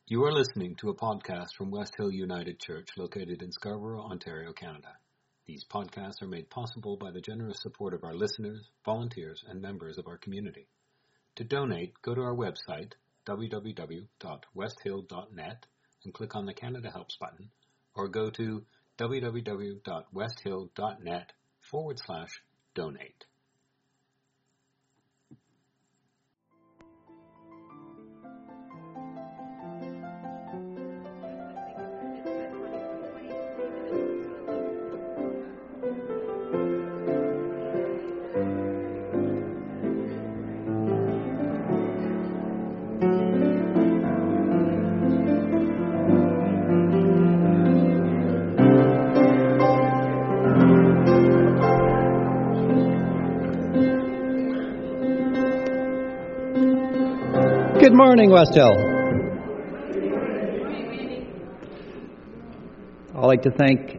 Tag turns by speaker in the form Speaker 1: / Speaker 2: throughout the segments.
Speaker 1: You are listening to a podcast from West Hill United Church located in Scarborough, Ontario, Canada. These podcasts are made possible by the generous support of our listeners, volunteers, and members of our community. To donate, go to our website, www.westhill.net, and click on the Canada Helps button, or go to www.westhill.net/donate.
Speaker 2: Good morning, West Hill. I'd like to thank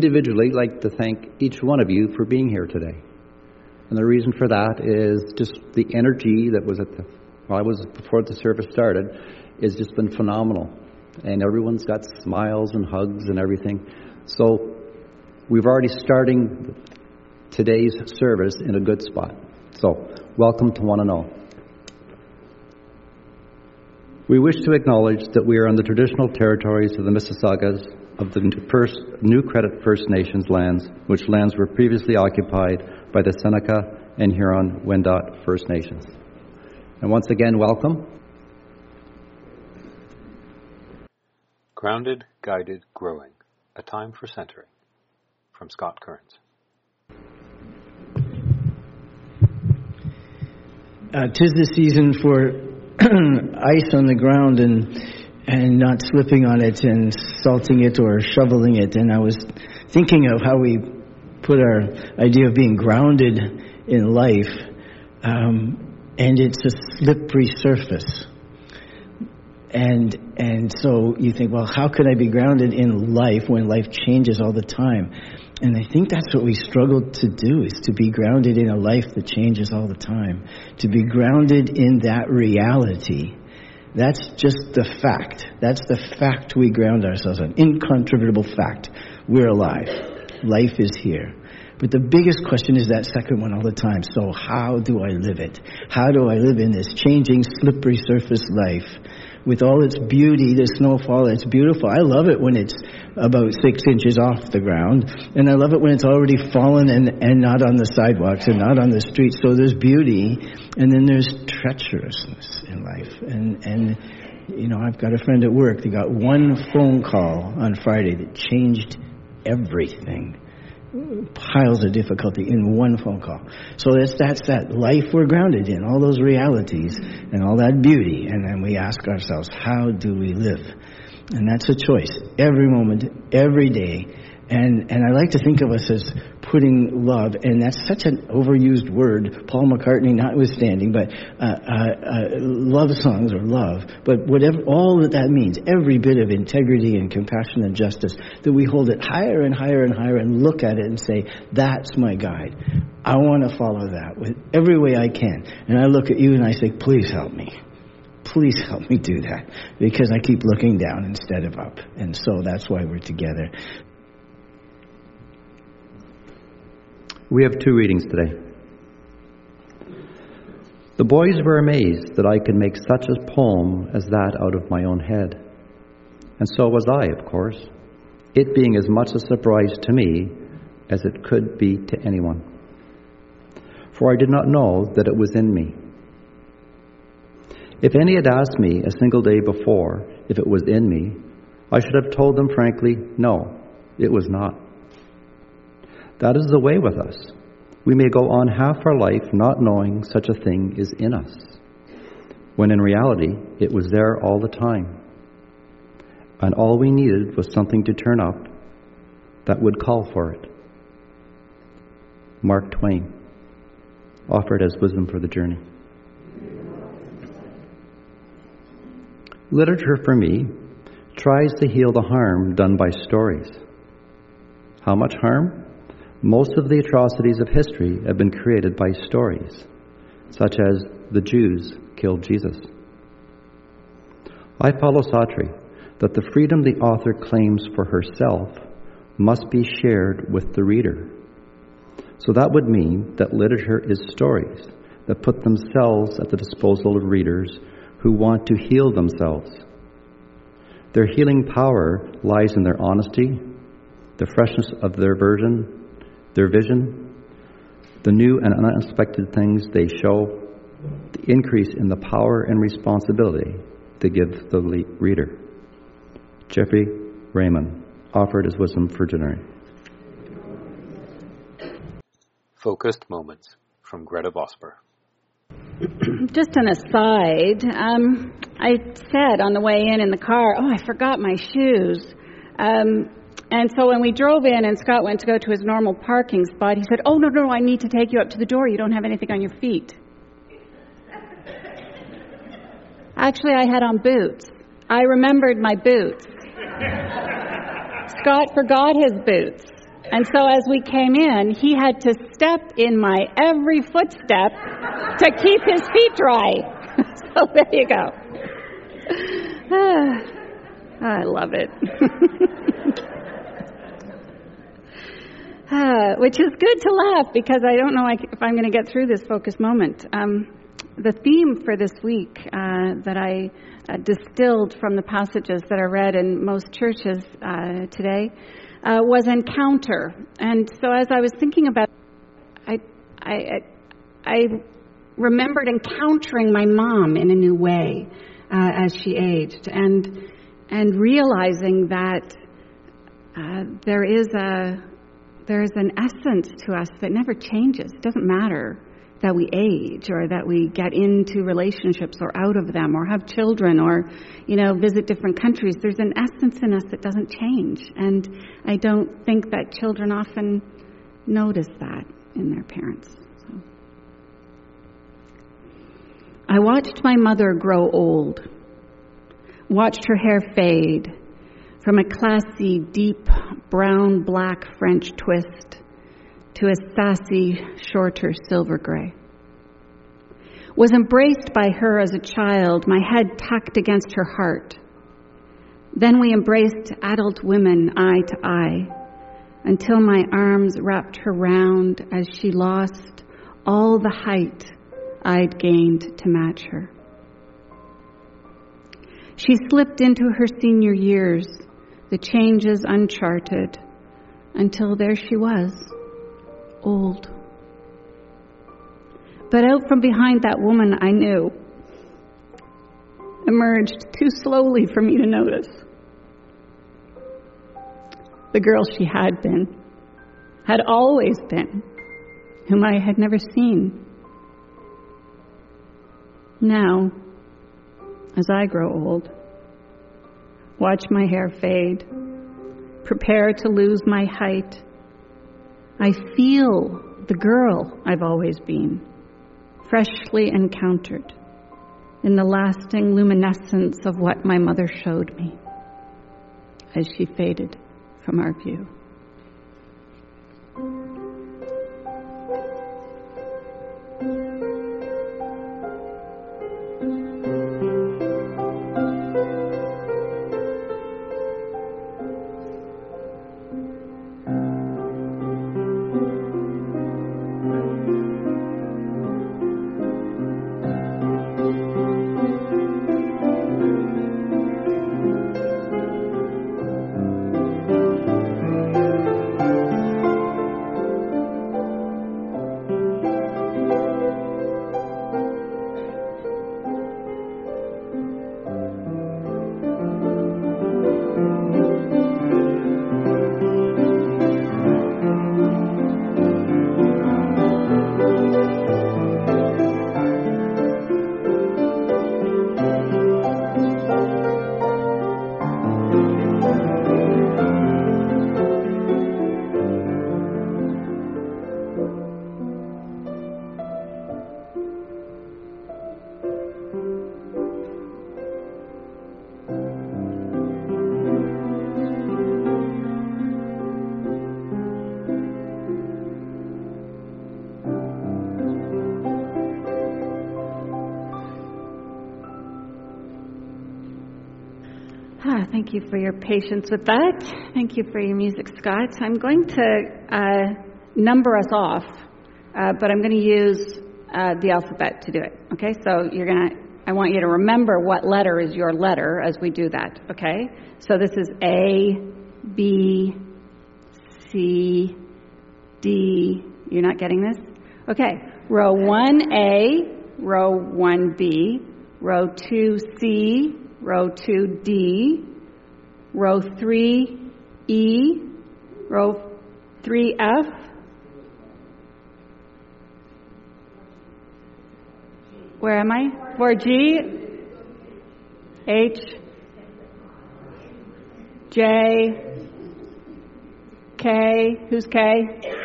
Speaker 2: each one of you for being here today. And the reason for that is just the energy that was before the service started has just been phenomenal. And everyone's got smiles and hugs and everything. So we've already starting today's service in a good spot. So welcome to one and all. We wish to acknowledge that we are on the traditional territories of the Mississaugas of the New Credit First Nations lands, which lands were previously occupied by the Seneca and Huron-Wendat First Nations. And once again, welcome.
Speaker 1: Grounded, Guided, Growing, A Time for Centering, from Scott Kearns.
Speaker 3: 'Tis the season for ice on the ground and not slipping on it and salting it or shoveling it. And I was thinking of how we put our idea of being grounded in life, and it's a slippery surface. And so you think, well, how could I be grounded in life when life changes all the time? And I think that's what we struggle to do, is to be grounded in a life that changes all the time. To be grounded in that reality. That's just the fact. That's the fact we ground ourselves on. Incontrovertible fact. We're alive. Life is here. But the biggest question is that second one all the time. So how do I live it? How do I live in this changing, slippery surface life? With all its beauty, the snowfall, it's beautiful. I love it when it's about 6 inches off the ground. And I love it when it's already fallen and not on the sidewalks and not on the streets. So there's beauty, and then there's treacherousness in life. And you know, I've got a friend at work that got one phone call on Friday that changed everything. Piles of difficulty in one phone call. So that's that life we're grounded in, all those realities and all that beauty. And then we ask ourselves, how do we live? And that's a choice every moment, every day. And I like to think of us as putting love, and that's such an overused word, Paul McCartney notwithstanding, but love songs or love, but whatever, all that means, every bit of integrity and compassion and justice, that we hold it higher and higher and higher and look at it and say, that's my guide. I want to follow that with every way I can. And I look at you and I say, please help me. Please help me do that, because I keep looking down instead of up. And so that's why we're together.
Speaker 2: We have 2 readings today. The boys were amazed that I could make such a poem as that out of my own head. And so was I, of course, it being as much a surprise to me as it could be to anyone. For I did not know that it was in me. If any had asked me a single day before if it was in me, I should have told them frankly, no, it was not. That is the way with us. We may go on half our life not knowing such a thing is in us, when in reality it was there all the time. And all we needed was something to turn up that would call for it. Mark Twain, offered as wisdom for the journey. Literature for me tries to heal the harm done by stories. How much harm? Most of the atrocities of history have been created by stories, such as the Jews killed Jesus. I follow Sartre that the freedom the author claims for herself must be shared with the reader. So that would mean that literature is stories that put themselves at the disposal of readers who want to heal themselves. Their healing power lies in their honesty, the freshness of their vision, the new and unexpected things they show, the increase in the power and responsibility they give the reader. Jeffrey Raymond, offered as wisdom for January.
Speaker 1: Focused Moments from Greta Vosper.
Speaker 4: Just an aside, I said on the way in the car, I forgot my shoes. And so when we drove in and Scott went to go to his normal parking spot, he said, no, I need to take you up to the door. You don't have anything on your feet. Actually, I had on boots. I remembered my boots. Scott forgot his boots. And so as we came in, he had to step in my every footstep to keep his feet dry. So there you go. I love it. Which is good to laugh because I don't know if I'm going to get through this focus moment. The theme for this week that I distilled from the passages that are read in most churches today was encounter. And so as I was thinking about it, I remembered encountering my mom in a new way as she aged, and realizing that there is an essence to us that never changes. It doesn't matter that we age or that we get into relationships or out of them or have children or, visit different countries. There's an essence in us that doesn't change. And I don't think that children often notice that in their parents. So. I watched my mother grow old, watched her hair fade from a classy, deep, brown-black French twist to a sassy, shorter silver gray. Was embraced by her as a child, my head tucked against her heart. Then we embraced adult women eye to eye, until my arms wrapped her round as she lost all the height I'd gained to match her. She slipped into her senior years, the changes uncharted, until there she was, old. But out from behind that woman I knew emerged too slowly for me to notice. The girl she had been, had always been, whom I had never seen. Now, as I grow old, watch my hair fade, prepare to lose my height, I feel the girl I've always been, freshly encountered in the lasting luminescence of what my mother showed me as she faded from our view. Thank you for your patience with that. Thank you for your music, Scott. I'm going to number us off, but I'm going to use the alphabet to do it. Okay, so I want you to remember what letter is your letter as we do that. Okay, so this is A, B, C, D. You're not getting this? Okay, row 1A, row 1B, row 2C, row 2D, row 3E, row 3F, where am I? 4G, H, J, K, who's K?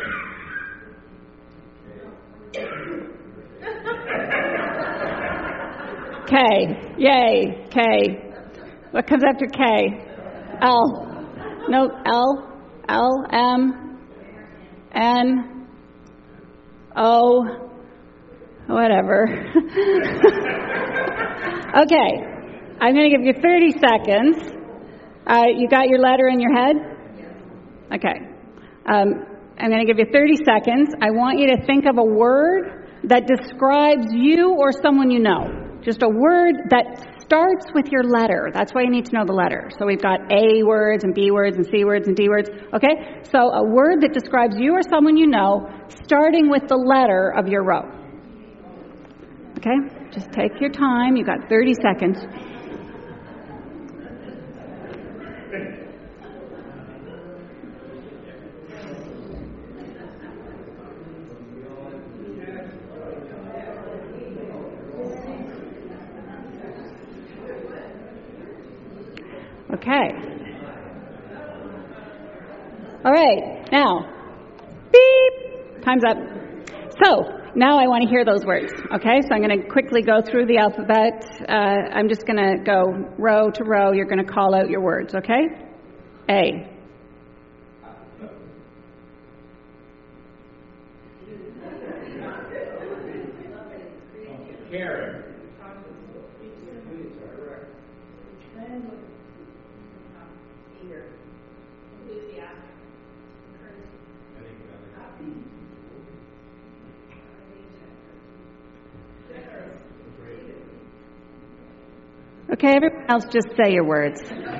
Speaker 4: K, yay, K. What comes after K? L. No, L, M, N, O, whatever. Okay, I'm going to give you 30 seconds. You got your letter in your head? Okay. I'm going to give you 30 seconds. I want you to think of a word that describes you or someone you know. Just a word that starts with your letter. That's why you need to know the letter. So we've got A words and B words and C words and D words. Okay? So a word that describes you or someone you know, starting with the letter of your row. Okay? Just take your time. You've got 30 seconds. Okay. All right. Now, beep. Time's up. So, now I want to hear those words. Okay? So I'm going to quickly go through the alphabet. I'm just going to go row to row. You're going to call out your words. Okay? A.
Speaker 1: Karen.
Speaker 4: Okay, everyone else just say your words.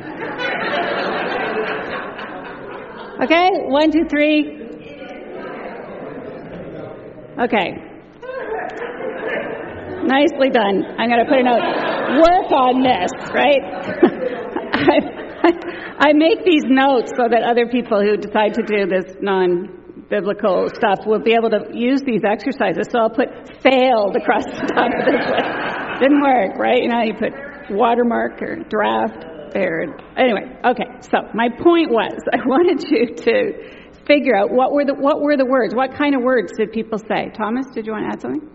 Speaker 4: Okay, 1, 2, 3. Okay. Nicely done. I'm going to put a note. Work on this, right? I make these notes so that other people who decide to do this non-biblical stuff will be able to use these exercises. So I'll put failed across the top of this one. Didn't work, right? You know, you put watermark or draft, failed. Anyway, okay. So my point was, I wanted you to figure out what were the words. What kind of words did people say? Thomas, did you want to add something?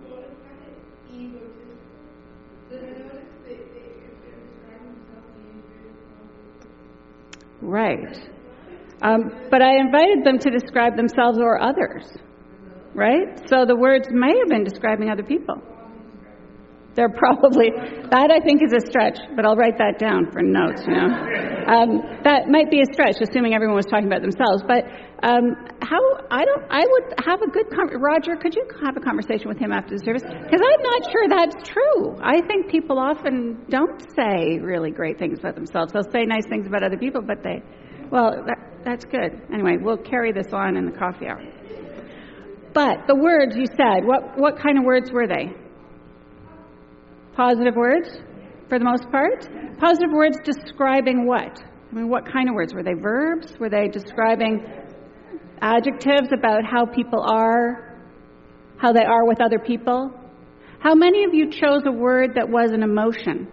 Speaker 4: Right. But I invited them to describe themselves or others, right? So the words may have been describing other people. They're probably, that I think is a stretch, but I'll write that down for notes, you know. That might be a stretch, assuming everyone was talking about themselves. But I would have a good, Roger, could you have a conversation with him after the service? Because I'm not sure that's true. I think people often don't say really great things about themselves. They'll say nice things about other people, but that's good. Anyway, we'll carry this on in the coffee hour. But the words you said, what kind of words were they? Positive words, for the most part. Positive words describing what? I mean, what kind of words? Were they verbs? Were they describing adjectives about how people are, how they are with other people? How many of you chose a word that was an emotion?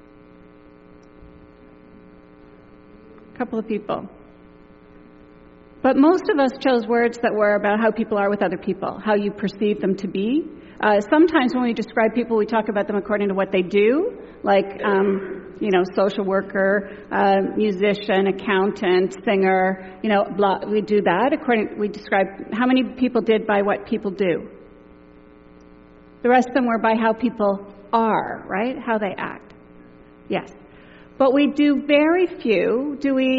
Speaker 4: A couple of people. But most of us chose words that were about how people are with other people, how you perceive them to be. Sometimes when we describe people, we talk about them according to what they do, like, social worker, musician, accountant, singer, blah. We do that we describe how many people did by what people do. The rest of them were by how people are, right? How they act. Yes. But we do very few,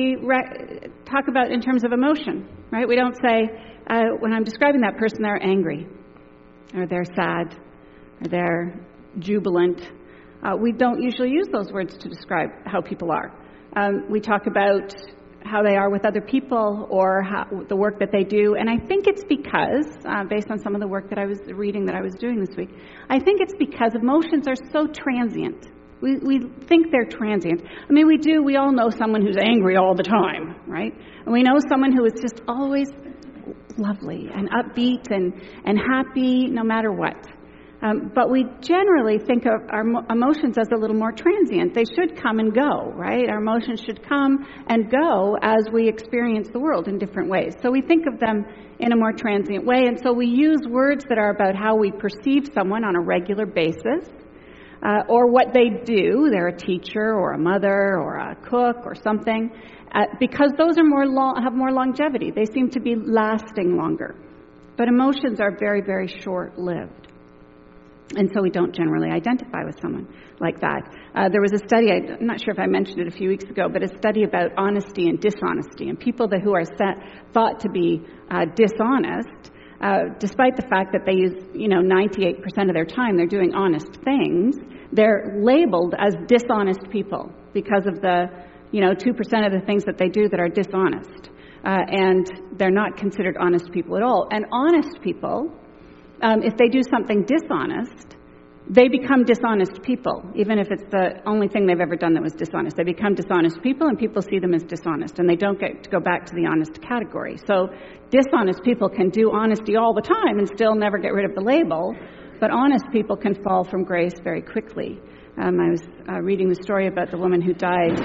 Speaker 4: talk about in terms of emotion, right? We don't say, when I'm describing that person, they're angry, or they're sad, or they're jubilant. We don't usually use those words to describe how people are. We talk about how they are with other people, or the work that they do. And I think it's because, based on some of the work that I was reading that I was doing this week, I think it's because emotions are so transient. We think they're transient. I mean, we all know someone who's angry all the time, right? And we know someone who is just always lovely and upbeat and happy no matter what. But we generally think of our emotions as a little more transient. They should come and go, right? Our emotions should come and go as we experience the world in different ways. So we think of them in a more transient way, and so we use words that are about how we perceive someone on a regular basis, or what they do. They're a teacher or a mother or a cook or something, because those are have more longevity. They seem to be lasting longer. But emotions are very, very short-lived. And so we don't generally identify with someone like that. There was a study, I'm not sure if I mentioned it a few weeks ago, but a study about honesty and dishonesty. And people who are thought to be dishonest, despite the fact that they use, 98% of their time they're doing honest things, they're labeled as dishonest people because of the, 2% of the things that they do that are dishonest. And they're not considered honest people at all. And honest people, if they do something dishonest, they become dishonest people, even if it's the only thing they've ever done that was dishonest. They become dishonest people, and people see them as dishonest, and they don't get to go back to the honest category. So dishonest people can do honesty all the time and still never get rid of the label, but honest people can fall from grace very quickly. I was reading the story about the woman who died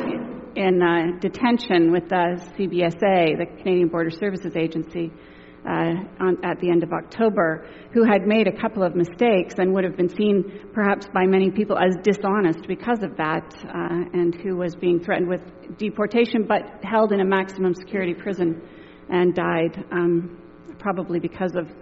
Speaker 4: in detention with the CBSA, the Canadian Border Services Agency, at the end of October, who had made a couple of mistakes and would have been seen perhaps by many people as dishonest because of that, and who was being threatened with deportation but held in a maximum security prison and died probably because of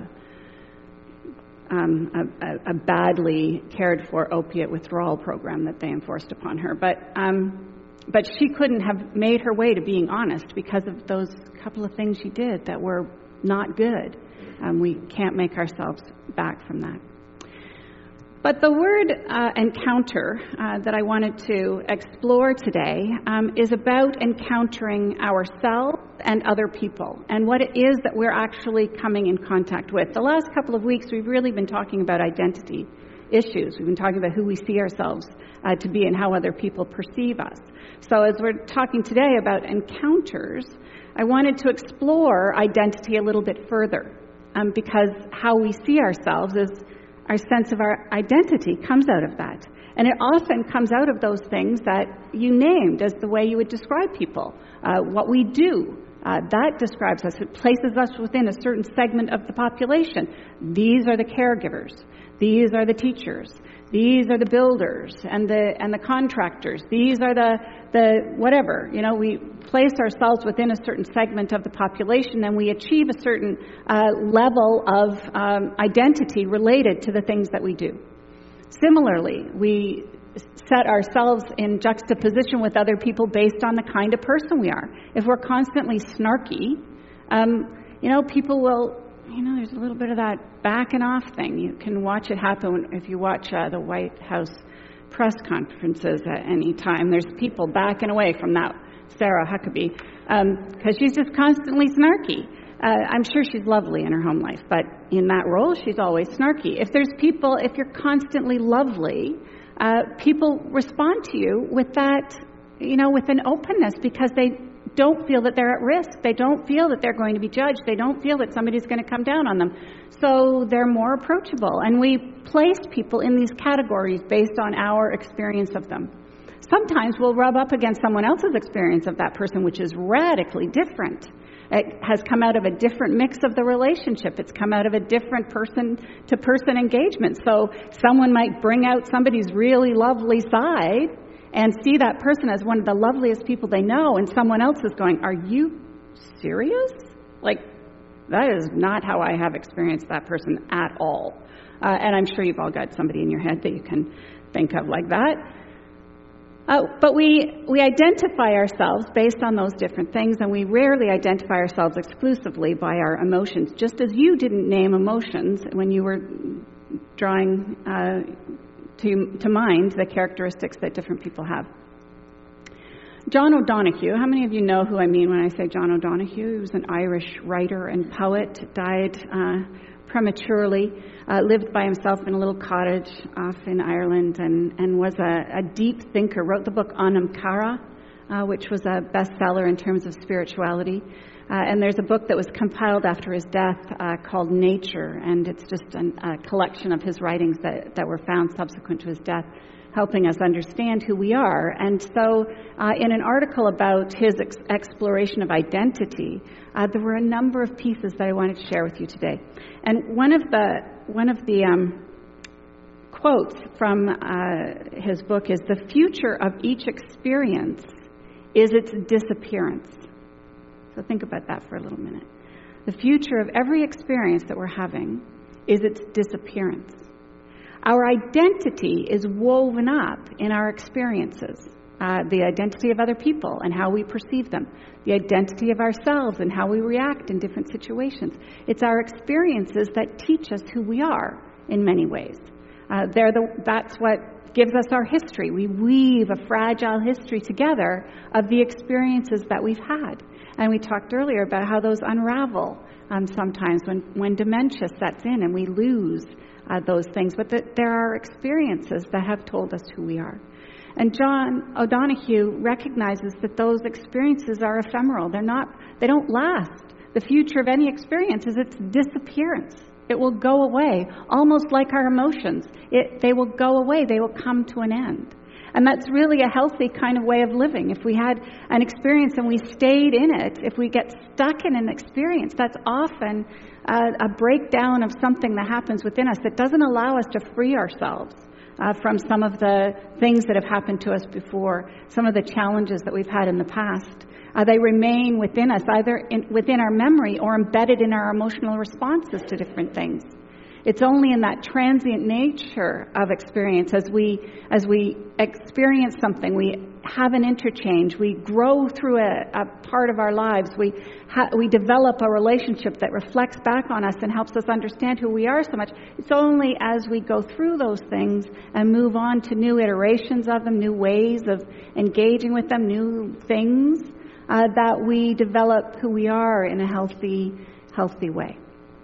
Speaker 4: a badly cared for opiate withdrawal program that they enforced upon her. But she couldn't have made her way to being honest because of those couple of things she did that were not good. We can't make ourselves back from that. But the word encounter that I wanted to explore today is about encountering ourselves and other people, and what it is that we're actually coming in contact with. The last couple of weeks, we've really been talking about identity issues. We've been talking about who we see ourselves to be and how other people perceive us. So as we're talking today about encounters, I wanted to explore identity a little bit further, because how we see ourselves is our sense of our identity comes out of that. And it often comes out of those things that you named as the way you would describe people. What we do, that describes us. It places us within a certain segment of the population. These are the caregivers. These are the teachers. These are the builders and the contractors. These are the whatever. We place ourselves within a certain segment of the population, and we achieve a certain level of identity related to the things that we do. Similarly, we set ourselves in juxtaposition with other people based on the kind of person we are. If we're constantly snarky, people will, there's a little bit of that backing off thing. You can watch it happen if you watch the White House press conferences at any time. There's people backing away from that Sarah Huckabee because she's just constantly snarky. I'm sure she's lovely in her home life, but in that role, she's always snarky. If you're constantly lovely, people respond to you with that, with an openness, because they don't feel that they're at risk. They don't feel that they're going to be judged. They don't feel that somebody's going to come down on them. So they're more approachable. And we place people in these categories based on our experience of them. Sometimes we'll rub up against someone else's experience of that person, which is radically different. It has come out of a different mix of the relationship. It's come out of a different person-to-person engagement. So someone might bring out somebody's really lovely side and see that person as one of the loveliest people they know, and someone else is going, "Are you serious? That is not how I have experienced that person at all." And I'm sure you've all got somebody in your head that you can think of like that. But we identify ourselves based on those different things, and we rarely identify ourselves exclusively by our emotions, just as you didn't name emotions when you were drawing to mind the characteristics that different people have. John O'Donohue, how many of you know who I mean when I say John O'Donohue? He was an Irish writer and poet, died prematurely, lived by himself in a little cottage off in Ireland, and was a deep thinker. Wrote the book Anam Cara, which was a bestseller in terms of spirituality. And there's a book that was compiled after his death called Nature, and it's just a collection of his writings that were found subsequent to his death, helping us understand who we are. And so in an article about his exploration of identity, there were a number of pieces that I wanted to share with you today. And one of the quotes from his book is, "The future of each experience is its disappearance." So think about that for a little minute. The future of every experience that we're having is its disappearance. Our identity is woven up in our experiences. The identity of other people and how we perceive them. The identity of ourselves and how we react in different situations. It's our experiences that teach us who we are in many ways. That's what gives us our history. We weave a fragile history together of the experiences that we've had. And we talked earlier about how those unravel sometimes when dementia sets in and we lose those things. But there are experiences that have told us who we are. And John O'Donohue recognizes that those experiences are ephemeral. They don't last. The future of any experience is its disappearance. It will go away, almost like our emotions. They will go away. They will come to an end. And that's really a healthy kind of way of living. If we had an experience and we stayed in it, if we get stuck in an experience, that's often a breakdown of something that happens within us that doesn't allow us to free ourselves from some of the things that have happened to us before, some of the challenges that we've had in the past. They remain within us, either within our memory or embedded in our emotional responses to different things. It's only in that transient nature of experience, as we experience something, we have an interchange, we grow through a part of our lives, we develop a relationship that reflects back on us and helps us understand who we are so much. It's only as we go through those things and move on to new iterations of them, new ways of engaging with them, new things, that we develop who we are in a healthy way.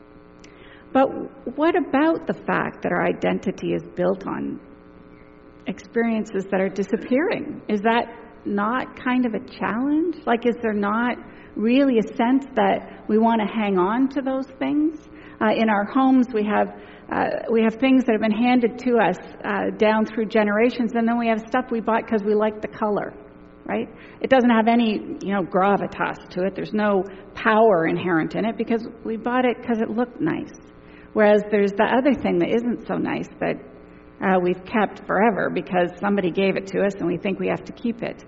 Speaker 4: But what about the fact that our identity is built on experiences that are disappearing? Is that not kind of a challenge? Like, is there not really a sense that we want to hang on to those things? In our homes, we have things that have been handed to us down through generations, and then we have stuff we bought because we like the color, right? It doesn't have any, gravitas to it. There's no power inherent in it because we bought it because it looked nice. Whereas there's the other thing that isn't so nice that we've kept forever because somebody gave it to us and we think we have to keep it.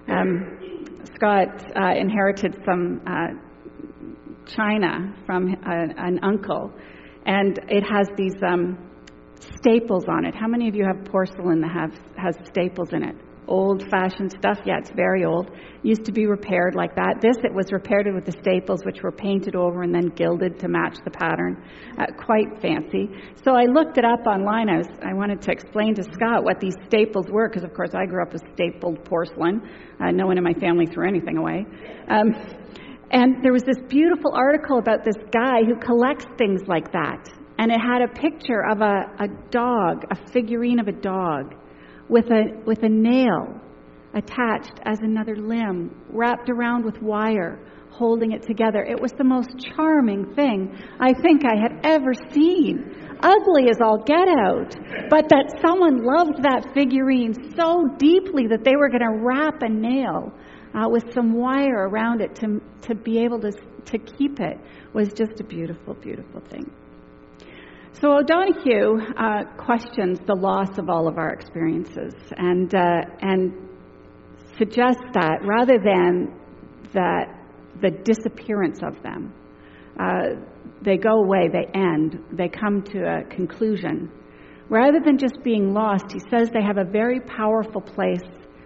Speaker 4: Scott inherited some china from an uncle, and it has these staples on it. How many of you have porcelain that has staples in it? Old-fashioned stuff? Yeah, it's very old. Used to be repaired like that. It was repaired with the staples, which were painted over and then gilded to match the pattern. Quite fancy. So I looked it up online. I wanted to explain to Scott what these staples were, because of course I grew up with stapled porcelain. No one in my family threw anything away. And there was this beautiful article about this guy who collects things like that. And it had a picture of a dog, a figurine of a dog, with a nail attached as another limb, wrapped around with wire, holding it together. It was the most charming thing I think I had ever seen. Ugly as all get out, but that someone loved that figurine so deeply that they were going to wrap a nail with some wire around it to be able to keep it was just a beautiful, beautiful thing. So O'Donohue questions the loss of all of our experiences and suggests that rather than the disappearance of them, they go away, they end, they come to a conclusion. Rather than just being lost, he says they have a very powerful place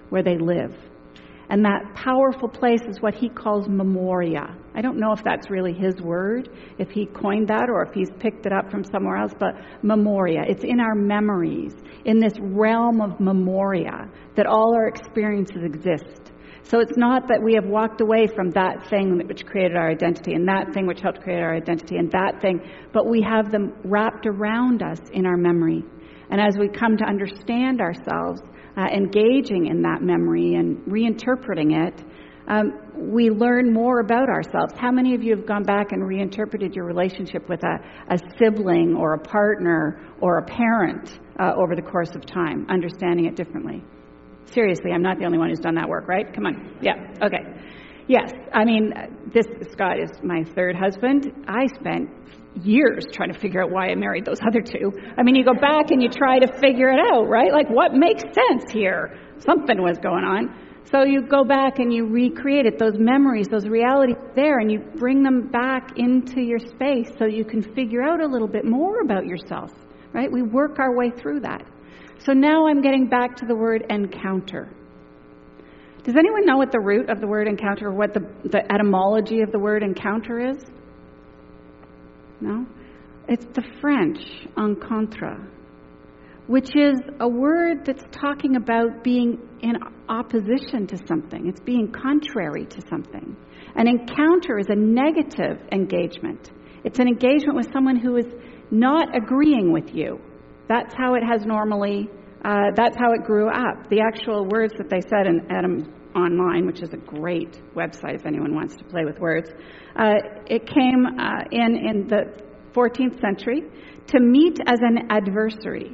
Speaker 4: where they live. And that powerful place is what he calls memoria. I don't know if that's really his word, if he coined that or if he's picked it up from somewhere else, but memoria. It's in our memories, in this realm of memoria, that all our experiences exist. So it's not that we have walked away from that thing which created our identity and that thing which helped create our identity and that thing, but we have them wrapped around us in our memory. And as we come to understand ourselves, engaging in that memory and reinterpreting it, we learn more about ourselves. How many of you have gone back and reinterpreted your relationship with a sibling or a partner or a parent over the course of time, understanding it differently? Seriously, I'm not the only one who's done that work, right? Come on. Yeah, okay. Yes, I mean, Scott is my third husband. I spent years trying to figure out why I married those other two. I mean, you go back and you try to figure it out, right? Like, what makes sense here? Something was going on. So you go back and you recreate it, those memories, those realities there, and you bring them back into your space so you can figure out a little bit more about yourself, right? We work our way through that. So now I'm getting back to the word encounter. Does anyone know what the root of the word encounter, or what the etymology of the word encounter is? No? It's the French encontre, which is a word that's talking about being in opposition to something. It's being contrary to something. An encounter is a negative engagement. It's an engagement with someone who is not agreeing with you. That's how it has normally, that's how it grew up. The actual words that they said in Adam Online, which is a great website if anyone wants to play with words, it came in the 14th century to meet as an adversary,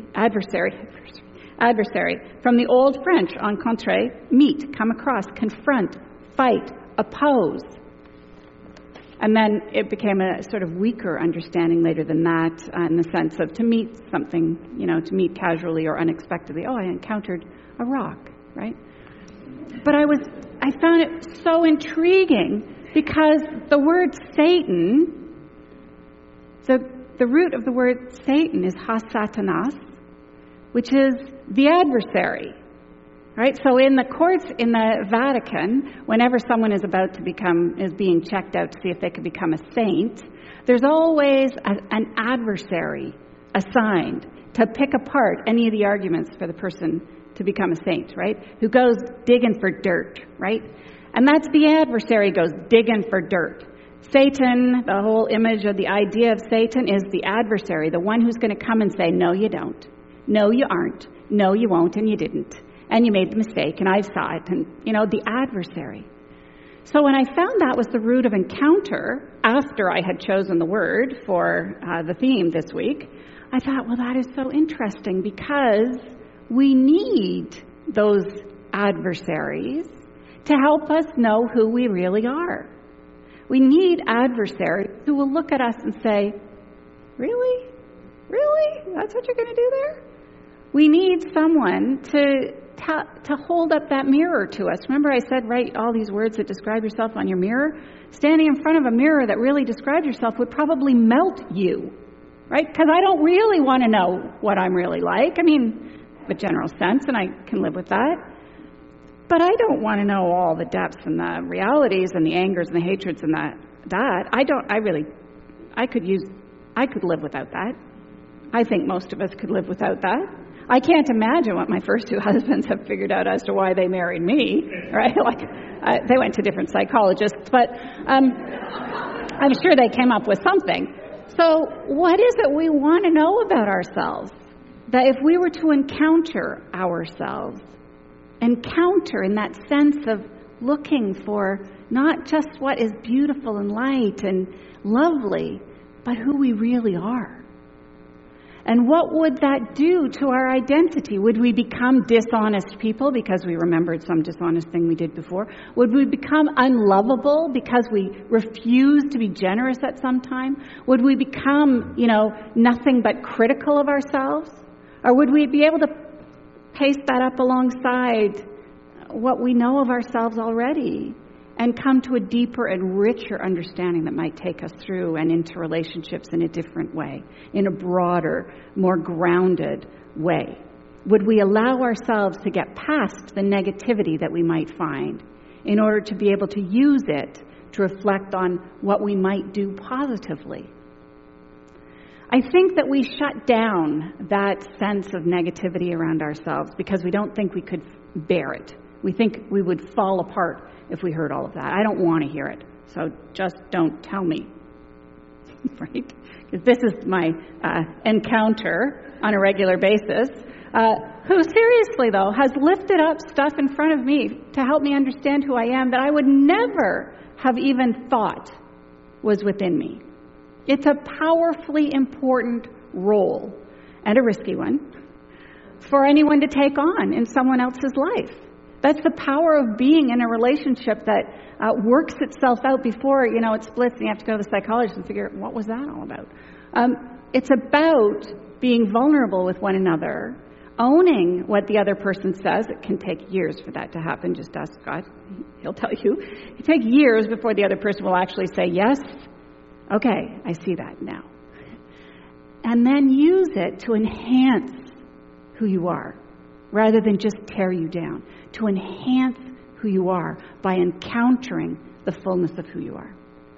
Speaker 4: from the Old French, rencontrer, meet, come across, confront, fight, oppose. And then it became a sort of weaker understanding later than that, in the sense of to meet something, to meet casually or unexpectedly. Oh, I encountered a rock, right? But I found it so intriguing because the word Satan, the root of the word Satan is ha-satanas, which is the adversary. Right? So in the courts in the Vatican, whenever someone is being checked out to see if they could become a saint, there's always an adversary assigned to pick apart any of the arguments for the person to become a saint, right? Who goes digging for dirt, right? And that's the adversary goes digging for dirt. Satan, the whole image of the idea of Satan is the adversary, the one who's going to come and say, no, you don't. No, you aren't. No, you won't, and you didn't. And you made the mistake, and I saw it, and, the adversary. So when I found that was the root of encounter, after I had chosen the word for the theme this week, I thought, well, that is so interesting, because we need those adversaries to help us know who we really are. We need adversaries who will look at us and say, really? Really? That's what you're going to do there? We need someone to hold up that mirror to us. Remember I said, write all these words that describe yourself on your mirror? Standing in front of a mirror that really describes yourself would probably melt you, right? Because I don't really want to know what I'm really like. I mean, a general sense, and I can live with that. But I don't want to know all the depths and the realities and the angers and the hatreds and that. I could live without that. I think most of us could live without that. I can't imagine what my first two husbands have figured out as to why they married me, right? They went to different psychologists, but I'm sure they came up with something. So what is it we want to know about ourselves? That if we were to encounter ourselves, encounter in that sense of looking for not just what is beautiful and light and lovely, but who we really are. And what would that do to our identity? Would we become dishonest people because we remembered some dishonest thing we did before? Would we become unlovable because we refused to be generous at some time? Would we become, nothing but critical of ourselves? Or would we be able to paste that up alongside what we know of ourselves already and come to a deeper and richer understanding that might take us through and into relationships in a different way, in a broader, more grounded way? Would we allow ourselves to get past the negativity that we might find in order to be able to use it to reflect on what we might do positively? I think that we shut down that sense of negativity around ourselves because we don't think we could bear it. We think we would fall apart if we heard all of that. I don't want to hear it, so just don't tell me, right? Because this is my encounter on a regular basis, who seriously, though, has lifted up stuff in front of me to help me understand who I am that I would never have even thought was within me. It's a powerfully important role, and a risky one, for anyone to take on in someone else's life. That's the power of being in a relationship that works itself out before, it splits and you have to go to the psychologist and figure out what was that all about. It's about being vulnerable with one another, owning what the other person says. It can take years for that to happen. Just ask God. He'll tell you. It takes years before the other person will actually say, yes, okay, I see that now. And then use it to enhance who you are, rather than just tear you down. To enhance who you are by encountering the fullness of who you are.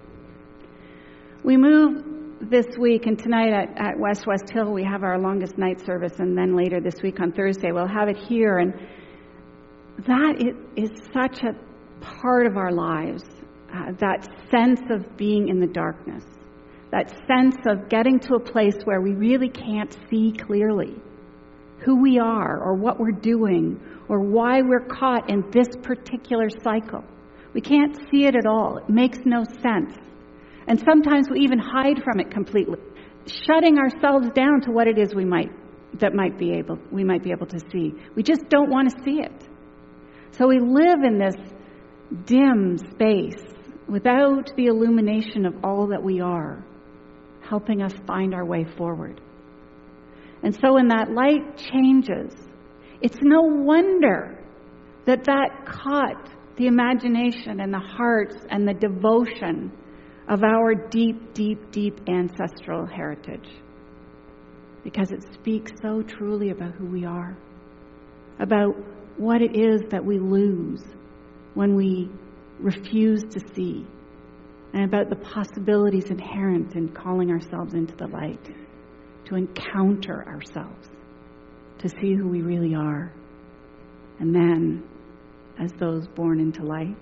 Speaker 4: We move this week, and tonight at West Hill, we have our longest night service, and then later this week on Thursday, we'll have it here. And that is such a part of our lives, that sense of being in the darkness, that sense of getting to a place where we really can't see clearly who we are or what we're doing or why we're caught in this particular cycle. We can't see it at all. It makes no sense. And sometimes we even hide from it completely, shutting ourselves down to what it is we might be able to see. We just don't want to see it. So we live in this dim space without the illumination of all that we are, helping us find our way forward. And so when that light changes, it's no wonder that caught the imagination and the hearts and the devotion of our deep, deep, deep ancestral heritage. Because it speaks so truly about who we are, about what it is that we lose when we refuse to see, and about the possibilities inherent in calling ourselves into the light, to encounter ourselves, to see who we really are, and then, as those born into light,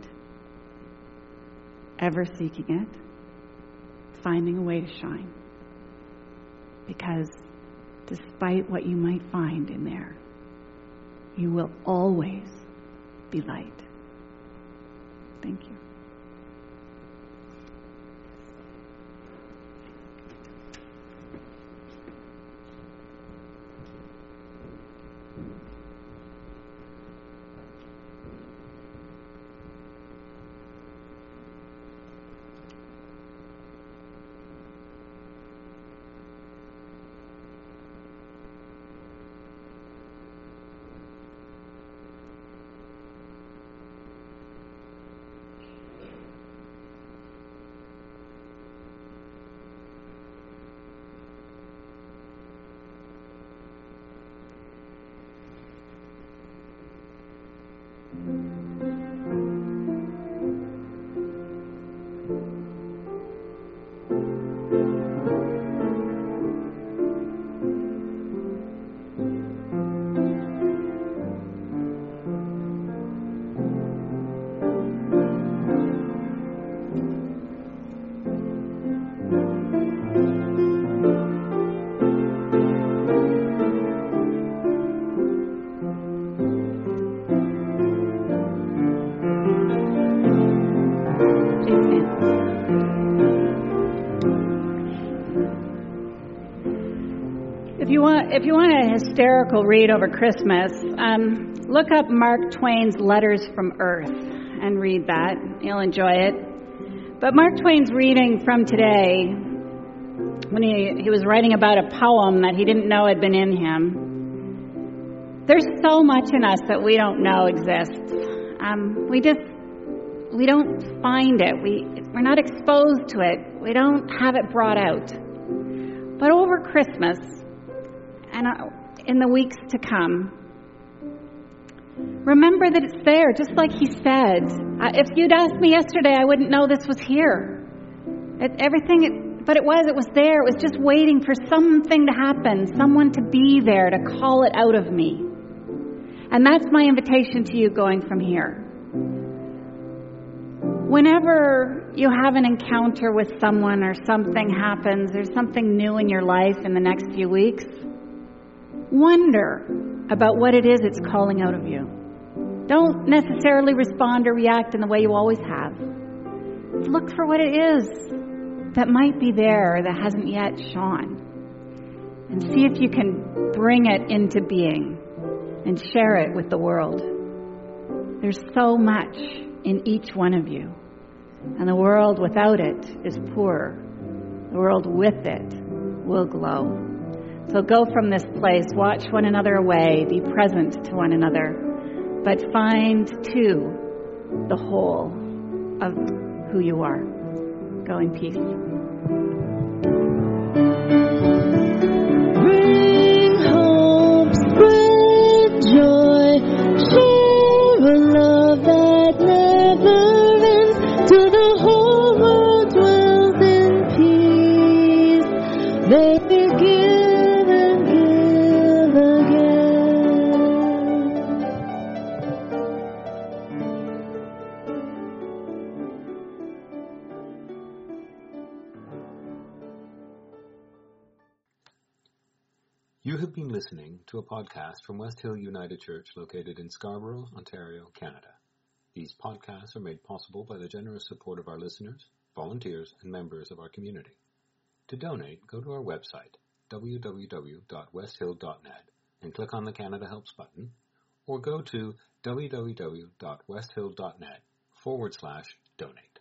Speaker 4: ever seeking it, finding a way to shine. Because despite what you might find in there, you will always be light. Thank you. If you want a hysterical read over Christmas, look up Mark Twain's Letters from Earth and read that. You'll enjoy it. But Mark Twain's reading from today, when he was writing about a poem that he didn't know had been in him, there's so much in us that we don't know exists. We don't find it. We're not exposed to it. We don't have it brought out. But over Christmas, and in the weeks to come, remember that it's there, just like he said. If you'd asked me yesterday, I wouldn't know this was here. But it was there. It was just waiting for something to happen, someone to be there to call it out of me. And that's my invitation to you going from here. Whenever you have an encounter with someone or something happens, there's something new in your life in the next few weeks, wonder about what it is it's calling out of you. Don't necessarily respond or react in the way you always have. Look for what it is that might be there that hasn't yet shone. And see if you can bring it into being and share it with the world. There's so much in each one of you. And the world without it is poor. The world with it will glow. So go from this place, watch one another away, be present to one another, but find too the whole of who you are. Go in peace.
Speaker 5: Bring hope, spread joy, share a love that never ends, till the whole world dwells in peace. They give and give again.
Speaker 1: You have been listening to a podcast from West Hill United Church located in Scarborough, Ontario, Canada. These podcasts are made possible by the generous support of our listeners, volunteers, and members of our community. To donate, go to our website, www.westhill.net, and click on the Canada Helps button, or go to www.westhill.net/donate.